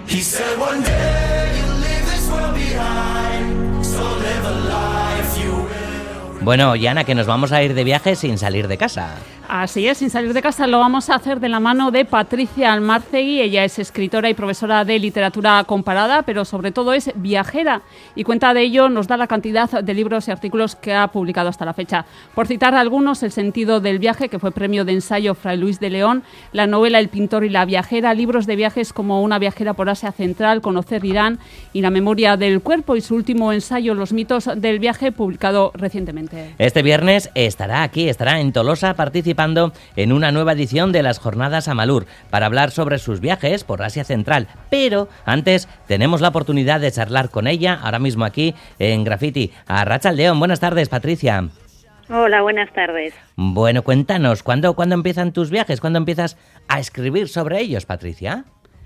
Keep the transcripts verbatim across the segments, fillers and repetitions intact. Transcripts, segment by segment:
He said one day you'll leave this world behind, so live a life you will. Bueno, Yana, que nos vamos a ir de viaje sin salir de casa. Así es, sin salir de casa lo vamos a hacer de la mano de Patricia Almarcegui. Ella es escritora y profesora de literatura comparada, pero sobre todo es viajera y cuenta de ello, nos da la cantidad de libros y artículos que ha publicado hasta la fecha. Por citar algunos, El sentido del viaje, que fue premio de ensayo Fray Luis de León, la novela El pintor y la viajera, libros de viajes como Una viajera por Asia Central, Conocer Irán y La memoria del cuerpo, y su último ensayo Los mitos del viaje, publicado recientemente. Este viernes estará aquí, estará en Tolosa participando en una nueva edición de las Jornadas Amalur para hablar sobre sus viajes por Asia Central. Pero antes tenemos la oportunidad de charlar con ella ahora mismo aquí en Graffiti. Arratsaldeon, buenas tardes, Patricia. Hola, buenas tardes. Bueno, cuéntanos, ¿cuándo, ¿cuándo empiezan tus viajes? ¿Cuándo empiezas a escribir sobre ellos, Patricia?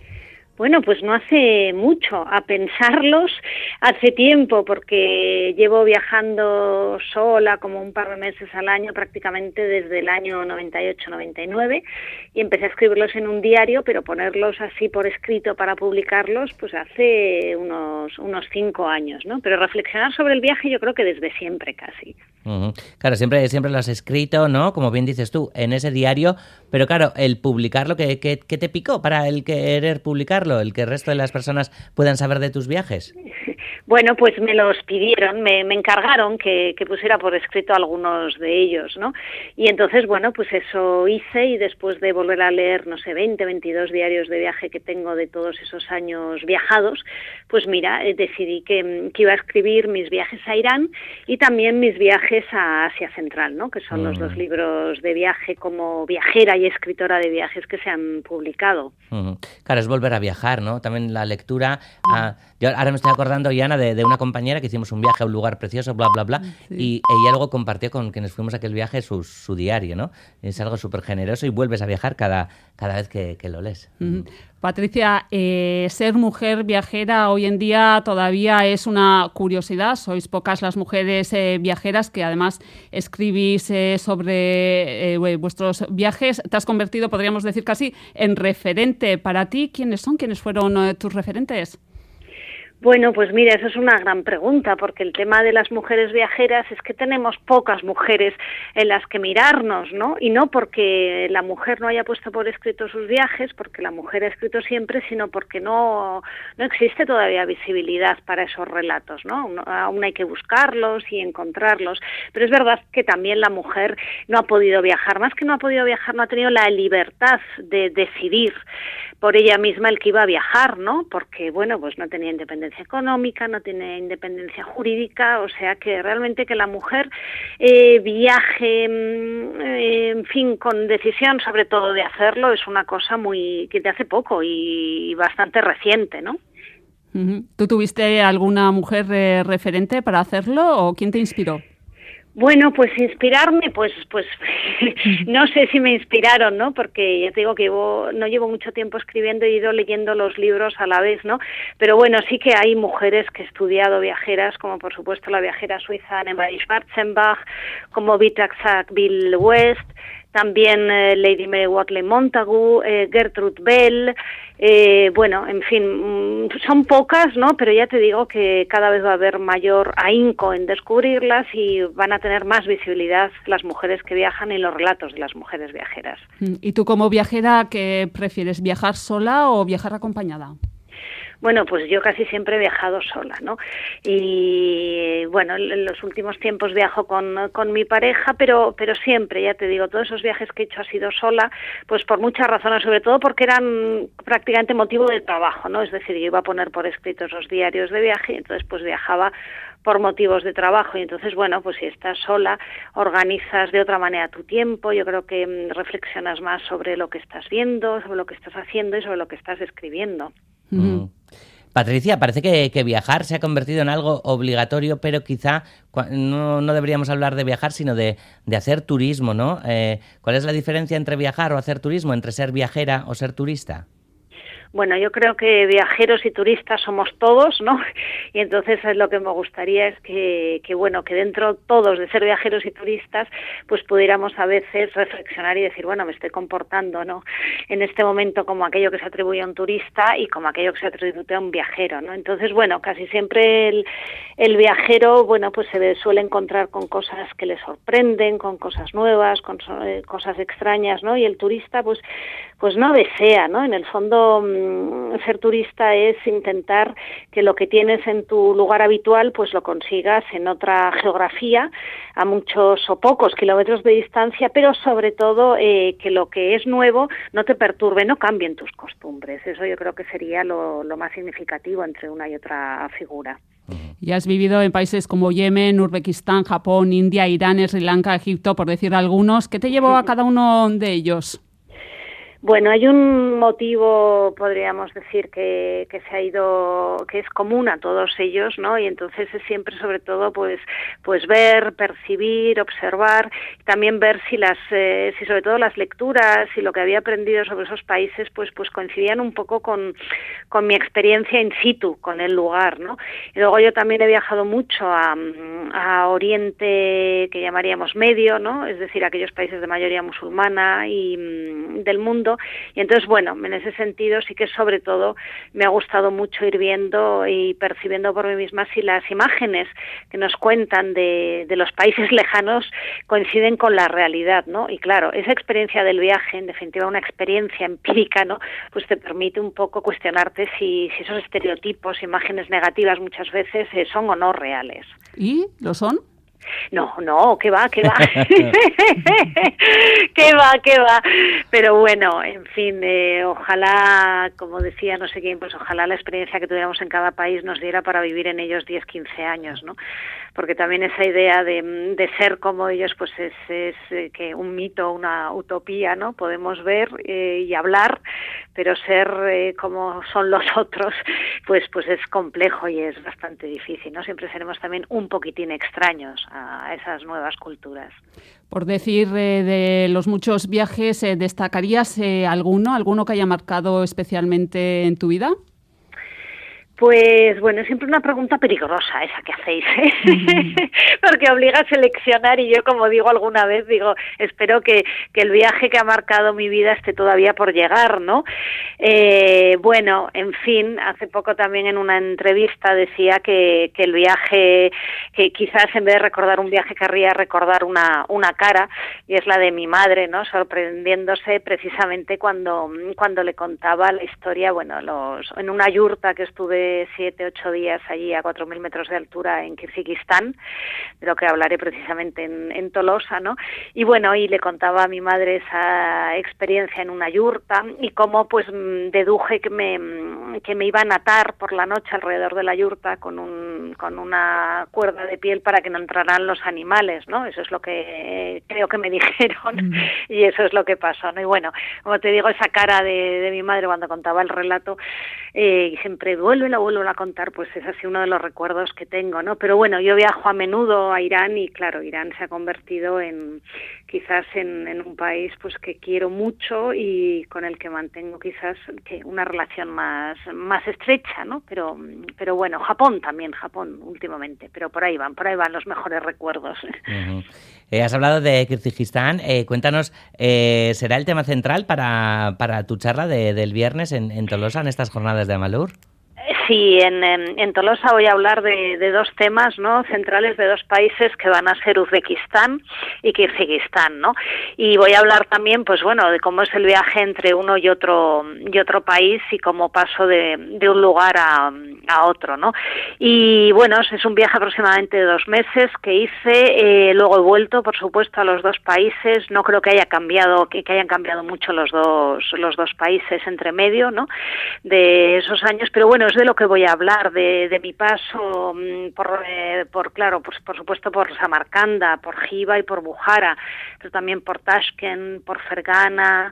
Bueno, pues no hace mucho, a pensarlos hace tiempo, porque llevo viajando sola como un par de meses al año prácticamente desde el año noventa y ocho noventa y nueve, y empecé a escribirlos en un diario, pero ponerlos así por escrito para publicarlos pues hace unos unos cinco años, ¿no? Pero reflexionar sobre el viaje yo creo que desde siempre casi. Uh-huh. Claro, siempre, siempre lo has escrito, ¿no? Como bien dices tú, en ese diario, pero claro, el publicarlo, ¿qué, qué, qué te picó para el querer publicarlo? ¿El que el resto de las personas puedan saber de tus viajes? Bueno, pues me los pidieron, me, me encargaron que, que pusiera por escrito algunos de ellos, ¿no? Y entonces, bueno, pues eso hice, y después de volver a leer, no sé, veinte, veintidós diarios de viaje que tengo de todos esos años viajados, pues mira, eh, decidí que, que iba a escribir mis viajes a Irán y también mis viajes a Asia Central, ¿no? Que son uh-huh. los dos libros de viaje como viajera y escritora de viajes que se han publicado. Uh-huh. Claro, es volver a viajar, ¿no? También la lectura. Uh, yo ahora me estoy acordando, Yana, de, de una compañera que hicimos un viaje a un lugar precioso, bla, bla, bla, sí. Y ella luego compartió con quienes fuimos a aquel viaje su, su diario, ¿no? Es algo súper generoso y vuelves a viajar cada, cada vez que, que lo lees. Uh-huh. Patricia, eh, ser mujer viajera hoy en día todavía es una curiosidad. Sois pocas las mujeres eh, viajeras que además escribís eh, sobre eh, vuestros viajes. Te has convertido, podríamos decir casi, en referente. Para ti, ¿quiénes son? ¿Quiénes fueron eh, tus referentes? Bueno, pues mira, eso es una gran pregunta, porque el tema de las mujeres viajeras es que tenemos pocas mujeres en las que mirarnos, ¿no? Y no porque la mujer no haya puesto por escrito sus viajes, porque la mujer ha escrito siempre, sino porque no, no existe todavía visibilidad para esos relatos, ¿no? Aún hay que buscarlos y encontrarlos, pero es verdad que también la mujer no ha podido viajar, más que no ha podido viajar, no ha tenido la libertad de decidir por ella misma el que iba a viajar, ¿no? Porque, bueno, pues no tenía independencia económica, no tiene independencia jurídica, o sea que realmente que la mujer eh, viaje, eh, en fin, con decisión sobre todo de hacerlo, es una cosa muy que de hace poco y bastante reciente, ¿no? Uh-huh. ¿Tú tuviste alguna mujer eh, referente para hacerlo o quién te inspiró? Bueno, pues inspirarme, pues pues no sé si me inspiraron, ¿no? Porque ya te digo que llevo, no llevo mucho tiempo escribiendo, he ido leyendo los libros a la vez, ¿no? Pero bueno, sí que hay mujeres que he estudiado viajeras, como por supuesto la viajera suiza Annemarie Schwarzenbach, como Vita Sackville West, también eh, Lady Mary Wortley Montagu, eh, Gertrude Bell, eh, bueno, en fin, son pocas, ¿no? Pero ya te digo que cada vez va a haber mayor ahínco en descubrirlas y van a tener más visibilidad las mujeres que viajan y los relatos de las mujeres viajeras. ¿Y tú como viajera qué prefieres, viajar sola o viajar acompañada? Bueno, pues yo casi siempre he viajado sola, ¿no? Y bueno, en los últimos tiempos viajo con, con mi pareja, pero pero siempre, ya te digo, todos esos viajes que he hecho ha sido sola, pues por muchas razones, sobre todo porque eran prácticamente motivo de trabajo, ¿no? Es decir, yo iba a poner por escrito esos diarios de viaje y entonces pues viajaba por motivos de trabajo y entonces, bueno, pues si estás sola, organizas de otra manera tu tiempo, yo creo que mmm, reflexionas más sobre lo que estás viendo, sobre lo que estás haciendo y sobre lo que estás escribiendo. Mm. Patricia, parece que, que viajar se ha convertido en algo obligatorio, pero quizá no, no deberíamos hablar de viajar, sino de, de hacer turismo, ¿no? Eh, ¿Cuál es la diferencia entre viajar o hacer turismo, entre ser viajera o ser turista? Bueno, yo creo que viajeros y turistas somos todos, ¿no? Y entonces lo que me gustaría es que, que, bueno, que dentro todos de ser viajeros y turistas, pues pudiéramos a veces reflexionar y decir, bueno, me estoy comportando, ¿no? En este momento como aquello que se atribuye a un turista y como aquello que se atribuye a un viajero, ¿no? Entonces, bueno, casi siempre el, el viajero, bueno, pues se suele encontrar con cosas que le sorprenden, con cosas nuevas, con eh, cosas extrañas, ¿no? Y el turista, pues, pues no desea, ¿no? En el fondo, ser turista es intentar que lo que tienes en tu lugar habitual pues lo consigas en otra geografía, a muchos o pocos kilómetros de distancia, pero sobre todo eh, que lo que es nuevo no te perturbe, no cambien tus costumbres. Eso yo creo que sería lo, lo más significativo entre una y otra figura. Y has vivido en países como Yemen, Uzbekistán, Japón, India, Irán, Sri Lanka, Egipto, por decir algunos. ¿Qué te llevó a cada uno de ellos? Bueno, hay un motivo, podríamos decir, que, que se ha ido, que es común a todos ellos, ¿no? Y entonces es siempre, sobre todo, pues, pues ver, percibir, observar, también ver si las, eh, si sobre todo las lecturas y lo que había aprendido sobre esos países, pues, pues coincidían un poco con, con mi experiencia in situ, con el lugar, ¿no? Y luego yo también he viajado mucho a, a Oriente, que llamaríamos Medio, ¿no? Es decir, aquellos países de mayoría musulmana y del mundo. Y entonces, bueno, en ese sentido sí que sobre todo me ha gustado mucho ir viendo y percibiendo por mí misma si las imágenes que nos cuentan de, de los países lejanos coinciden con la realidad, ¿no? Y claro, esa experiencia del viaje, en definitiva una experiencia empírica, ¿no? Pues te permite un poco cuestionarte si, si esos estereotipos, imágenes negativas muchas veces eh, son o no reales. ¿Y lo son? No, no, que va, que va, que va, que va, pero bueno, en fin, eh, ojalá, como decía no sé quién, pues ojalá la experiencia que tuviéramos en cada país nos diera para vivir en ellos diez, quince años, ¿no? Porque también esa idea de, de ser como ellos, pues es, es eh, que un mito, una utopía, ¿no? Podemos ver eh, y hablar, pero ser eh, como son los otros, pues, pues es complejo y es bastante difícil, ¿no? Siempre seremos también un poquitín extraños a esas nuevas culturas. Por decir eh, de los muchos viajes, eh, ¿destacarías eh, alguno, alguno que haya marcado especialmente en tu vida? Pues bueno, es siempre una pregunta peligrosa esa que hacéis, ¿eh? Mm. Porque obliga a seleccionar y yo, como digo alguna vez, digo, espero que, que el viaje que ha marcado mi vida esté todavía por llegar, ¿no? Eh, bueno, en fin, hace poco también en una entrevista decía que, que el viaje, que quizás en vez de recordar un viaje querría recordar una, una cara, y es la de mi madre, ¿no? Sorprendiéndose precisamente cuando, cuando le contaba la historia, bueno, los, en una yurta que estuve siete, ocho días allí a cuatro mil metros de altura en Kirguistán, de lo que hablaré precisamente en, en Tolosa, ¿no? Y bueno, y le contaba a mi madre esa experiencia en una yurta y cómo pues deduje que me, que me iban a atar por la noche alrededor de la yurta con, un, con una cuerda de piel para que no entraran los animales, ¿no? Eso es lo que creo que me dijeron mm. y eso es lo que pasó, ¿no? Y bueno, como te digo, esa cara de, de mi madre cuando contaba el relato, eh, y siempre vuelve la vuelvo a contar, pues es así uno de los recuerdos que tengo, ¿no? Pero bueno, yo viajo a menudo a Irán y claro, Irán se ha convertido en quizás en, en un país pues que quiero mucho y con el que mantengo quizás que una relación más más estrecha, ¿no? Pero pero bueno, Japón también, Japón últimamente, pero por ahí van, por ahí van los mejores recuerdos. Uh-huh. Eh, has hablado de Kirguistán, eh, cuéntanos, eh, ¿será el tema central para, para tu charla de, del viernes en, en Tolosa, en estas jornadas de Amalur? Sí, en, en, en Tolosa voy a hablar de, de dos temas, ¿no? Centrales de dos países que van a ser Uzbekistán y Kirguistán, ¿no? Y voy a hablar también, pues bueno, de cómo es el viaje entre uno y otro y otro país y cómo paso de, de un lugar a, a otro, ¿no? Y bueno, es un viaje aproximadamente de dos meses que hice, eh, luego he vuelto, por supuesto, a los dos países. No creo que haya cambiado, que, que hayan cambiado mucho los dos los dos países entre medio, ¿no? De esos años, pero bueno, es de lo que voy a hablar, de, de mi paso por, eh, por claro, pues por supuesto por Samarcanda, por Jiva y por Bujara, pero también por Tashkent, por Fergana,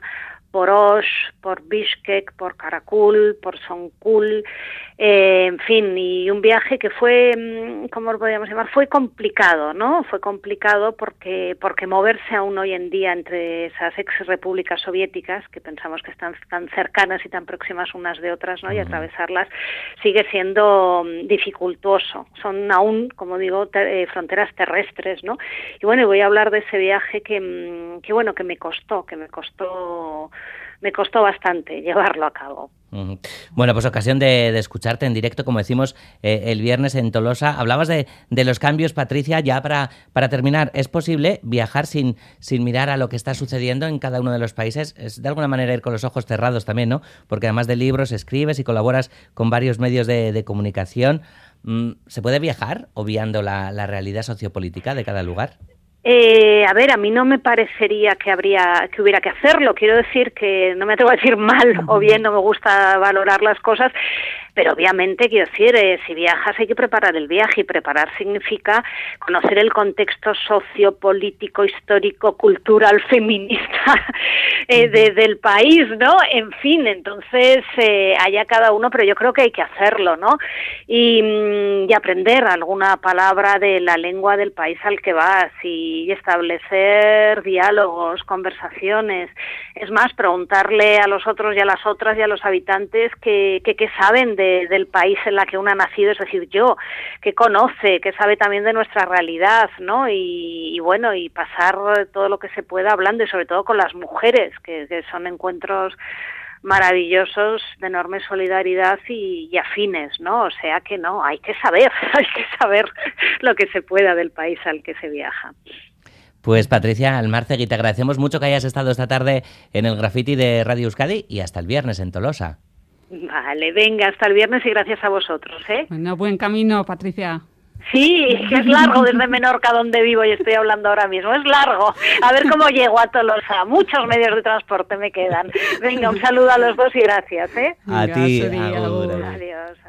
por Osh, por Bishkek, por Karakul, por Songkul, eh, en fin, y un viaje que fue, ¿cómo lo podríamos llamar? Fue complicado, ¿no? Fue complicado porque porque moverse aún hoy en día entre esas ex repúblicas soviéticas, que pensamos que están tan cercanas y tan próximas unas de otras, ¿no? Y atravesarlas sigue siendo dificultoso. Son aún, como digo, te, eh, fronteras terrestres, ¿no? Y bueno, voy a hablar de ese viaje que, que bueno, que me costó, que me costó me costó bastante llevarlo a cabo. Uh-huh. Bueno, pues ocasión de, de escucharte en directo, como decimos, eh, el viernes en Tolosa. Hablabas de, de los cambios, Patricia, ya para, para terminar. ¿Es posible viajar sin, sin mirar a lo que está sucediendo en cada uno de los países? Es de alguna manera ir con los ojos cerrados también, ¿no? Porque además de libros, escribes y colaboras con varios medios de, de comunicación. ¿Se puede viajar obviando la, la realidad sociopolítica de cada lugar? Eh, a ver, a mí no me parecería que habría que hubiera que hacerlo. Quiero decir que no me atrevo a decir mal o bien, no me gusta valorar las cosas, pero obviamente, quiero decir, eh, si viajas hay que preparar el viaje, y preparar significa conocer el contexto sociopolítico, histórico, cultural, feminista eh, de, del país, ¿no? En fin, entonces eh, allá cada uno, pero yo creo que hay que hacerlo, ¿no? Y, y aprender alguna palabra de la lengua del país al que vas y establecer diálogos, conversaciones. Es más, preguntarle a los otros y a las otras y a los habitantes que, que, que saben de De, del país en la que uno ha nacido, es decir, yo, que conoce, que sabe también de nuestra realidad, ¿no? Y, y bueno, y pasar todo lo que se pueda hablando, y sobre todo con las mujeres, que, que son encuentros maravillosos, de enorme solidaridad y, y afines, ¿no? O sea que no, hay que saber, hay que saber lo que se pueda del país al que se viaja. Pues Patricia Almarcegui, te agradecemos mucho que hayas estado esta tarde en el Graffiti de Radio Euskadi y hasta el viernes en Tolosa. Vale, venga, hasta el viernes y gracias a vosotros, ¿eh? Bueno, buen camino, Patricia. Sí, que es largo desde Menorca, donde vivo y estoy hablando ahora mismo. Es largo. A ver cómo llego a Tolosa. Muchos medios de transporte me quedan. Venga, un saludo a los dos y gracias, ¿eh? A ti, Venga, agur. Adiós.